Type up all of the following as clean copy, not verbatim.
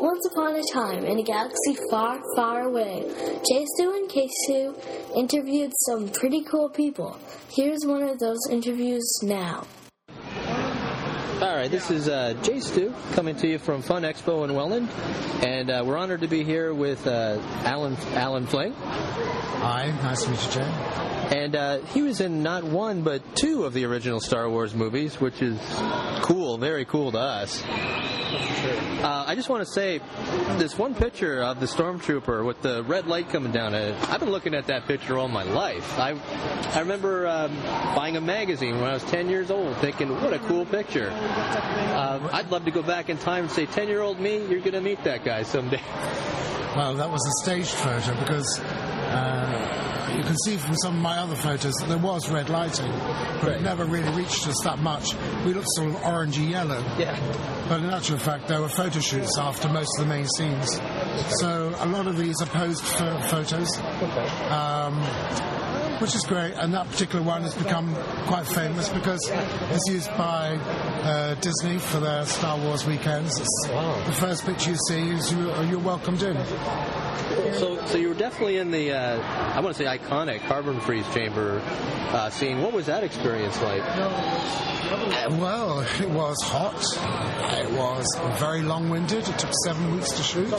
Once upon a time, in a galaxy far, far away, J-Stu and K-Stu interviewed some pretty cool people. Here's one of those interviews now. All right, this is J-Stu coming to you from Fun Expo in Welland, and we're honored to be here with Alan Fling. Hi, nice to meet you, Jay. And he was in not one, but two of the original Star Wars movies, which is cool, very cool to us. I just want to say, this one picture of the Stormtrooper with the red light coming down at it, I've been looking at that picture all my life. I remember buying a magazine when I was 10 years old, thinking, what a cool picture. I'd love to go back in time and say, 10-year-old me, you're going to meet that guy someday. Well, that was a staged photo because you can see from some of my other photos that there was red lighting, but it never really reached us that much. We looked sort of orangey yellow. Yeah. But in actual fact, there were photo shoots after most of the main scenes. So a lot of these are posed photos. Which is great, and that particular one has become quite famous because it's used by Disney for their Star Wars weekends. It's the first picture you see is you're welcomed in. So you were definitely in the, I want to say iconic carbon freeze chamber scene. What was that experience like? Well, it was hot. It was very long-winded. It took 7 weeks to shoot.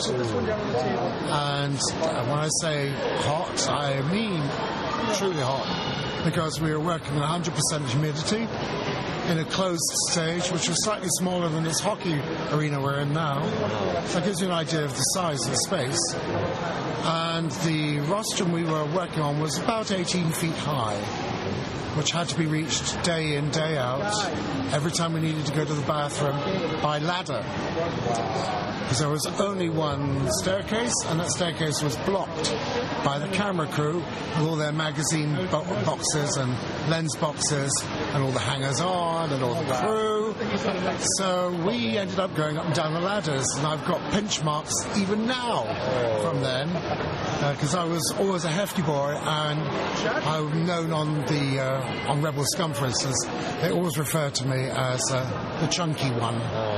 And when I say hot, I mean truly hot, because we were working in 100% humidity in a closed stage, which was slightly smaller than this hockey arena we're in now. So that gives you an idea of the size of the space. And the rostrum we were working on was about 18 feet high, which had to be reached day in, day out, every time we needed to go to the bathroom by ladder. Because there was only one staircase, and that staircase was blocked by the camera crew with all their magazine boxes and lens boxes and all the hangers-on and all the crew. So we ended up going up and down the ladders, and I've got pinch marks even now from then, because I was always a hefty boy, and I'm known on Rebel Scum, for instance, they always refer to me as the chunky one.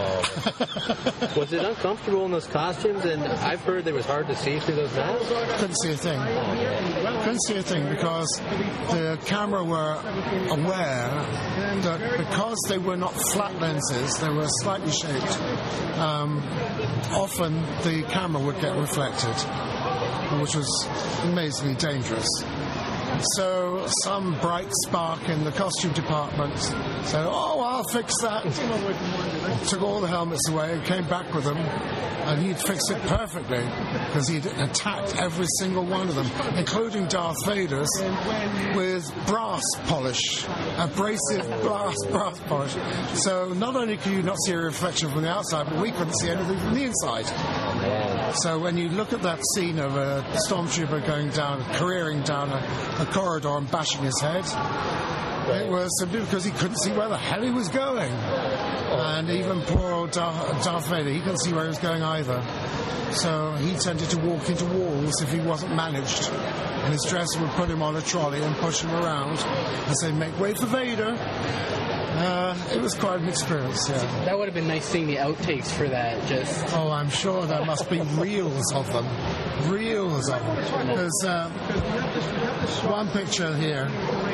Was it uncomfortable in those costumes? And I've heard it was hard to see through those masks. Couldn't see a thing. Couldn't see a thing because the camera were aware that because they were not flat lenses, they were slightly shaped, often the camera would get reflected, which was amazingly dangerous. So some bright spark in the costume department said, oh, I'll fix that. Took all the helmets away and came back with them, and he'd fix it perfectly because he'd attacked every single one of them, including Darth Vader's, with brass polish, abrasive brass polish. So not only could you not see a reflection from the outside, but we couldn't see anything from the inside. So when you look at that scene of a stormtrooper going down, careering down a corridor and bashing his head, it was simply because he couldn't see where the hell he was going. And even poor old Darth Vader, he couldn't see where he was going either. So he tended to walk into walls if he wasn't managed. And his dresser would put him on a trolley and push him around and say, make way for Vader. It was quite an experience, yeah. That would have been nice seeing the outtakes for that, just... Oh, I'm sure there must be reels of them. Reels of them. There's one picture here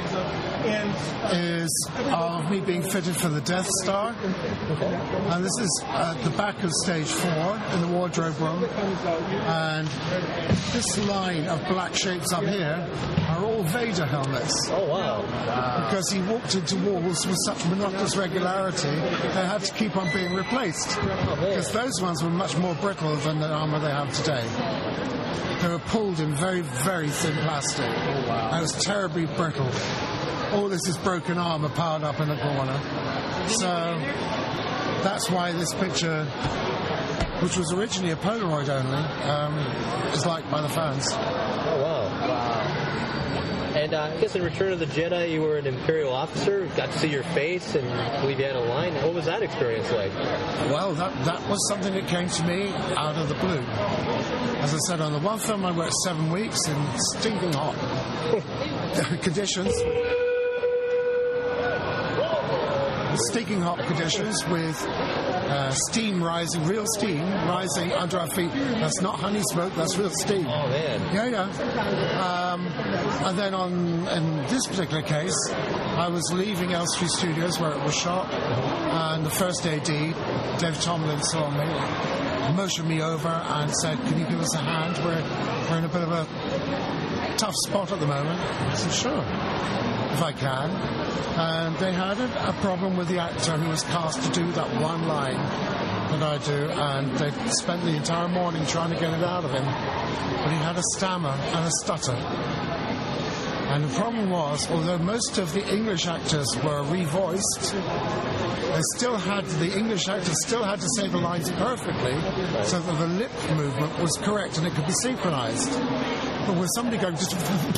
is of me being fitted for the Death Star. And this is at the back of stage 4 in the wardrobe room. And this line of black shapes up here are all Vader helmets. Oh, wow. Because he walked into walls with such monotonous regularity, they had to keep on being replaced. Because those ones were much more brittle than the armour they have today. They were pulled in very, very thin plastic. Oh, wow. And it was terribly brittle. All this is broken armour piled up in a corner. So that's why this picture, which was originally a Polaroid only, is liked by the fans. Oh, wow. And I guess in Return of the Jedi, you were an Imperial officer, got to see your face, and I believe you had a line. What was that experience like? Well, that was something that came to me out of the blue. As I said, on the one film I worked 7 weeks in stinking hot conditions. Stinking hot conditions with steam rising, real steam rising under our feet. That's not honey smoke, that's real steam. Oh, man. Yeah. And then in this particular case, I was leaving Elstree Studios where it was shot, and the first AD, Dave Tomlin, saw me, motioned me over and said, "Can you give us a hand? We're in a bit of a tough spot at the moment." I said, "Sure, if I can." And they had a problem with the actor who was cast to do that one line that I do, and they spent the entire morning trying to get it out of him. But he had a stammer and a stutter. And the problem was, although most of the English actors were revoiced, the English actors still had to say the lines perfectly so that the lip movement was correct and it could be synchronized. But with somebody going just...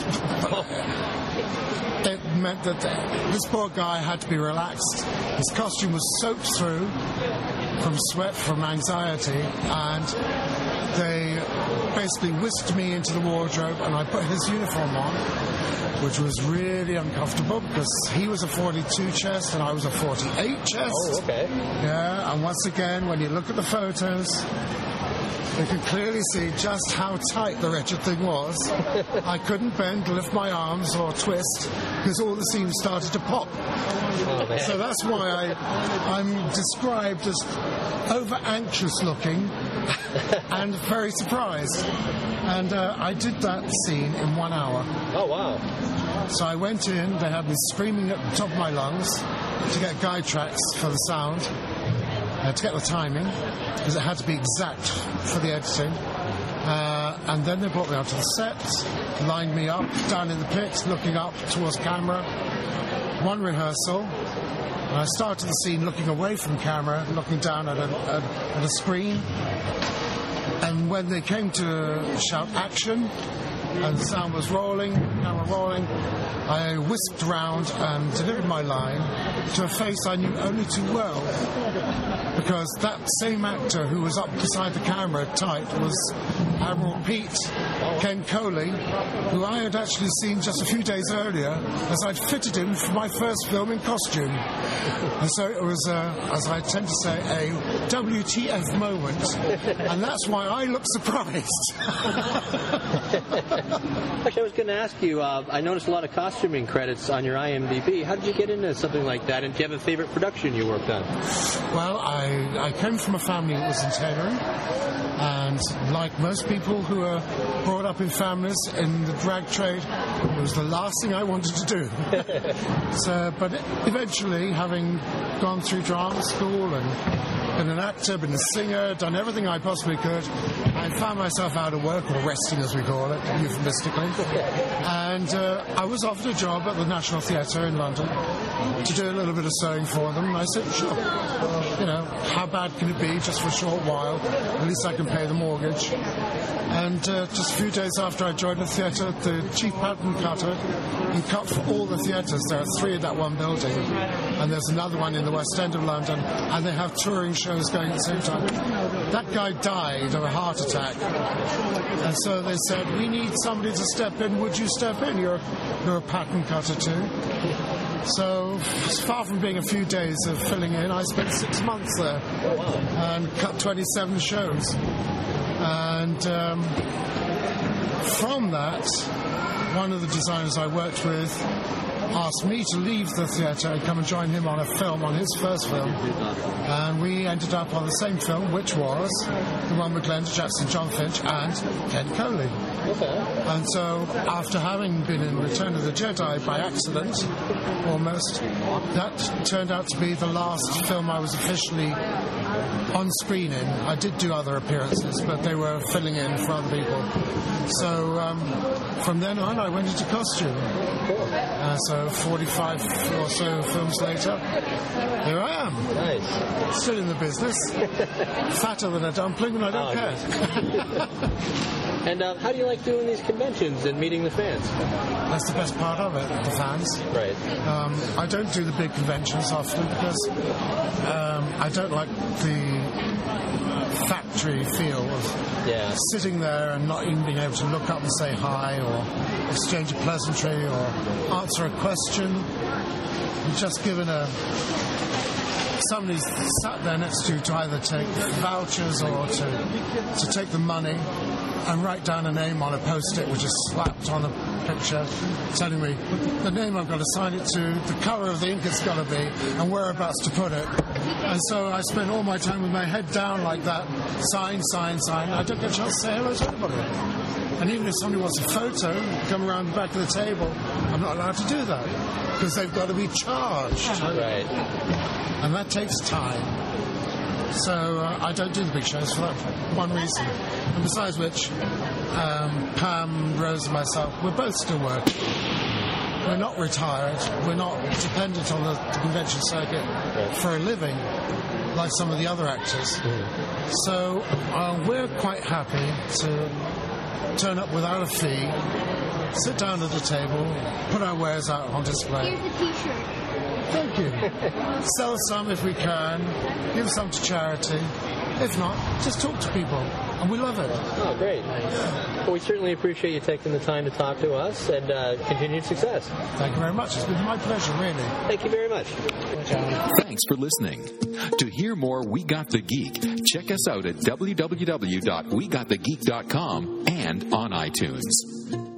it meant that this poor guy had to be relaxed. His costume was soaked through from sweat, from anxiety, and they basically whisked me into the wardrobe and I put his uniform on, which was really uncomfortable because he was a 42 chest and I was a 48 chest. Oh, okay. Yeah, and once again, when you look at the photos, you can clearly see just how tight the wretched thing was. I couldn't bend, lift my arms, or twist because all the seams started to pop. Oh, so that's why I'm described as over-anxious looking and very surprised. And I did that scene in 1 hour. Oh, wow. So I went in, they had me screaming at the top of my lungs to get guide tracks for the sound, to get the timing, because it had to be exact for the editing. And then they brought me out to the set, lined me up down in the pit, looking up towards camera. One rehearsal, and I started the scene looking away from camera, looking down at a screen. And when they came to shout action, and the sound was rolling, camera rolling, I whisked round and delivered my line to a face I knew only too well, because that same actor who was up beside the camera tight was Admiral Pete Ken Coley, who I had actually seen just a few days earlier as I'd fitted him for my first film in costume. And so it was, as I tend to say, a WTF moment, and that's why I look surprised. Actually, I was going to ask you, I noticed a lot of costuming credits on your IMDb. How did you get into something like that, and do you have a favorite production you worked on? Well, I came from a family that was in tailoring, and like most people who are brought up in families in the drag trade, it was the last thing I wanted to do. But eventually, having gone through drama school and been an actor, been a singer, done everything I possibly could, I found myself out of work, or resting as we call it, euphemistically. And I was offered a job at the National Theatre in London to do a little bit of sewing for them. And I said, sure. You know, how bad can it be just for a short while? At least I can pay the mortgage. And just a few days after I joined the theatre, the chief pattern cutter, he cut for all the theatres. There are 3 in that one building, and there's another one in the West End of London, and they have touring shows going at the same time. That guy died of a heart attack, and so they said, we need somebody to step in. Would you step in? You're a pattern cutter too. So, far from being a few days of filling in, I spent 6 months there and cut 27 shows. And from that, one of the designers I worked with asked me to leave the theatre and come and join him on a film, on his first film. And we ended up on the same film, which was the one with Glenda Jackson, John Finch, and Ken Coley. Okay. And so, after having been in Return of the Jedi by accident, almost, that turned out to be the last film I was officially on screen in. I did do other appearances, but they were filling in for other people. So, from then on, I went into costume. So 45 or so films later, here I am. Nice. Still in the business. Fatter than a dumpling, and I don't care. And how do you like doing these conventions and meeting the fans? That's the best part of it, the fans. Right. I don't do the big conventions often because I don't like the factory feel of sitting there and not even being able to look up and say hi or exchange a pleasantry or answer a question. You're just given a somebody's sat there next to you to either take vouchers or to take the money and write down a name on a post-it which is slapped on a picture telling me the name I've got to sign it to, the colour of the ink it's got to be, and whereabouts to put it. And so I spend all my time with my head down like that, sign. I don't get a chance to say hello to anybody. And even if somebody wants a photo, come around the back of the table, I'm not allowed to do that because they've got to be charged. Right. And that takes time. So I don't do the big shows for that one reason. And besides which, Pam, Rose and myself, we're both still working. We're not retired. We're not dependent on the convention circuit for a living like some of the other actors. So we're quite happy to turn up without a fee, sit down at a table, put our wares out on display. Here's a t-shirt. Thank you. Sell some if we can, give some to charity. If not, just talk to people. And we love it. Oh, great. Well, we certainly appreciate you taking the time to talk to us, and continued success. Thank you very much. It's been my pleasure, really. Thank you very much. Thanks for listening. To hear more We Got the Geek, check us out at www.wegotthegeek.com and on iTunes.